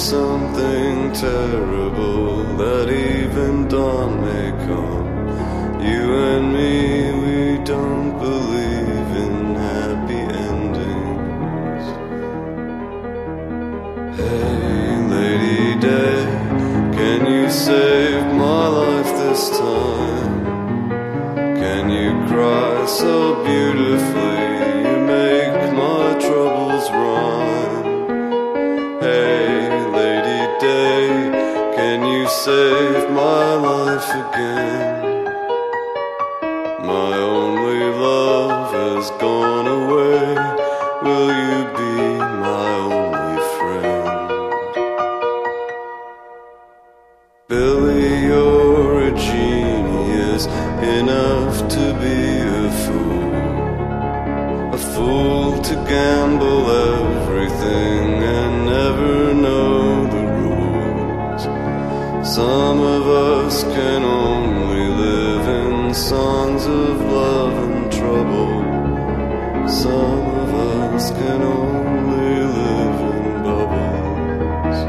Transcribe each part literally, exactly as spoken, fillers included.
something terrible, that even dawn may come. You and me, we don't believe in happy endings. Hey, Lady Day, can you save my life this time? Can you cry so beautifully, you make my troubles rhyme? Hey, Lady Day, can you save my life again? My only love has gone away, will you be my only friend? Billy, you're a genius, enough to be a fool. A fool to gamble everything and never know the rules. Some of us can only live in songs of love and trouble. Some of us can only live in bubbles.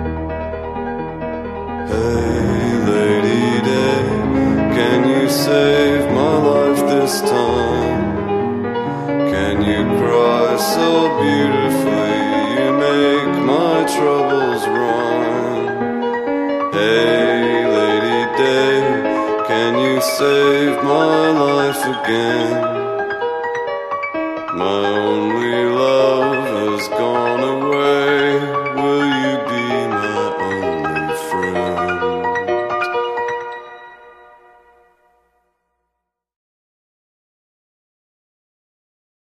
Hey, Lady Day, can you save my life this time? Can you cry so beautifully, you make my troubles rhyme? Hey, Lady Day, can you save my life again? My only love has gone away,